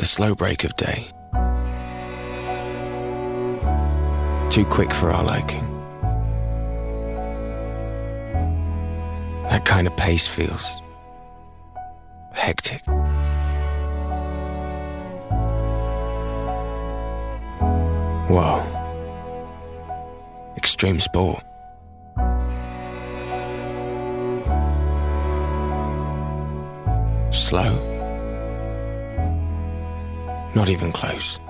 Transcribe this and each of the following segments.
slow break of day. Too quick for our liking. That kind of pace feels hectic. Whoa. Extreme sport. Slow. Not even close.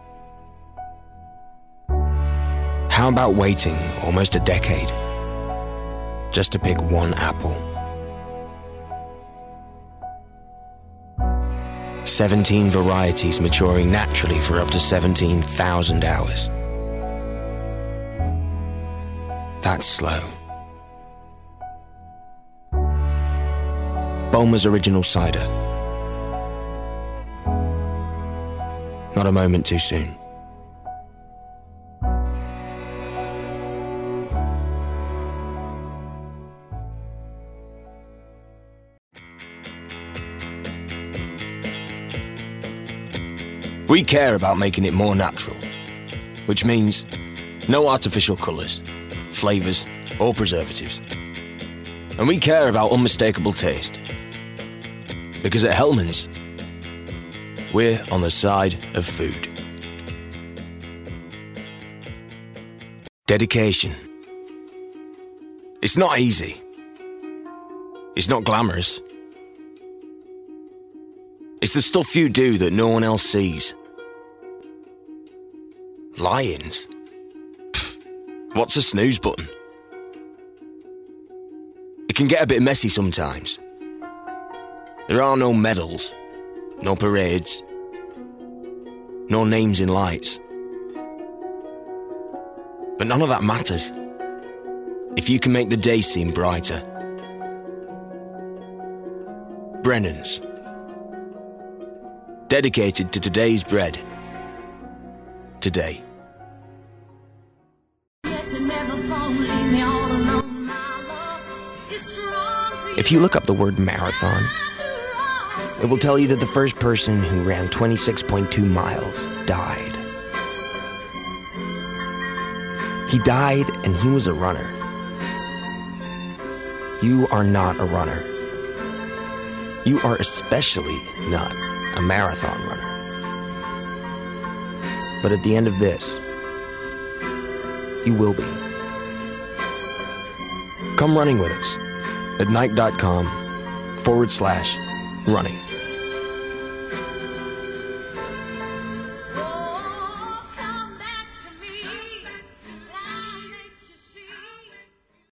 How about waiting almost a decade just to pick one apple? 17 varieties maturing naturally for up to 17,000 hours. That's slow. Bulmer's Original Cider. Not a moment too soon. We care about making it more natural, which means no artificial colours, flavours or preservatives. And we care about unmistakable taste, because at Hellmann's, we're on the side of food. Dedication. It's not easy. It's not glamorous. It's the stuff you do that no one else sees. Lions? Pfft, what's a snooze button? It can get a bit messy sometimes. There are no medals, no parades, no names in lights. But none of that matters if you can make the day seem brighter. Brennan's. Dedicated to today's bread. Today. If you look up the word marathon, it will tell you that the first person who ran 26.2 miles died. He died and he was a runner. You are not a runner. You are especially not a marathon runner. But at the end of this, you will be. Come running with us at Nike.com/running.